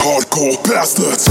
Hardcore bastards.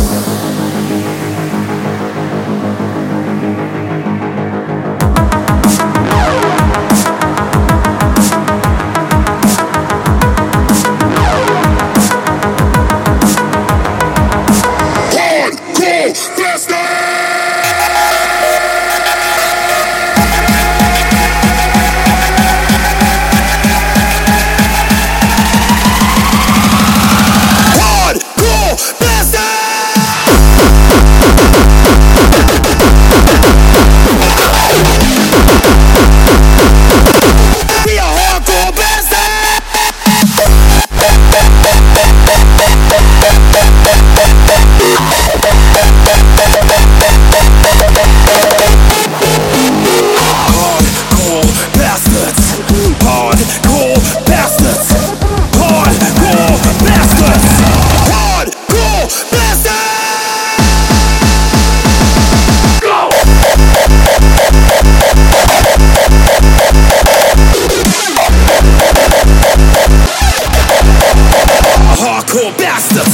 Hardcore bastards.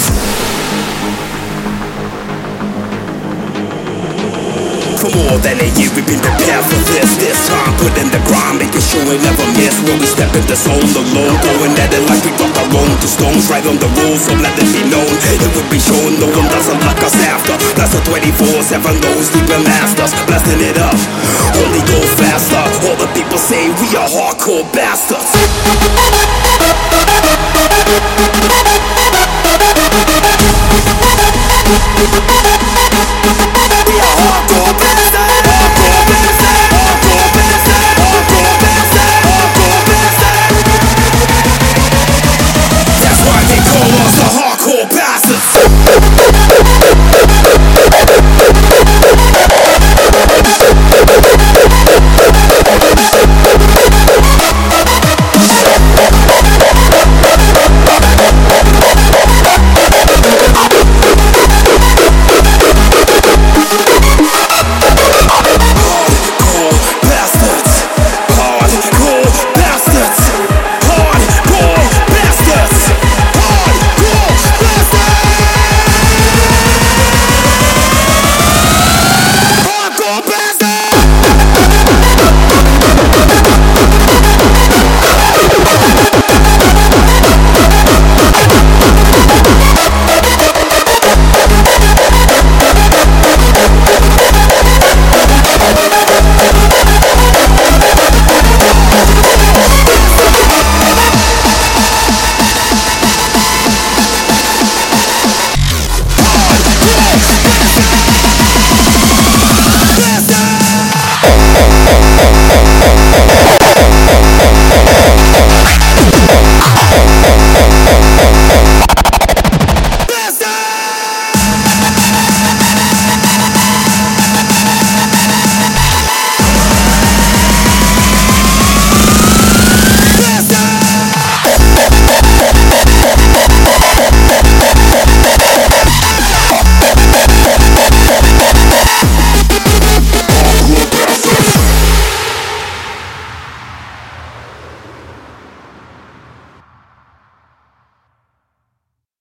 For more than a year we've been prepared for this time put in the grind, making sure we never miss. When we step in the zone, the low, going at it like we got our own. Two stones right on the rules, so let it be known. It would be shown, no one doesn't like us after. That's a 24/7, those deeper masters blasting it up, only goes faster. All the people say we are hardcore bastards. That's why they call us the hardcore bastards.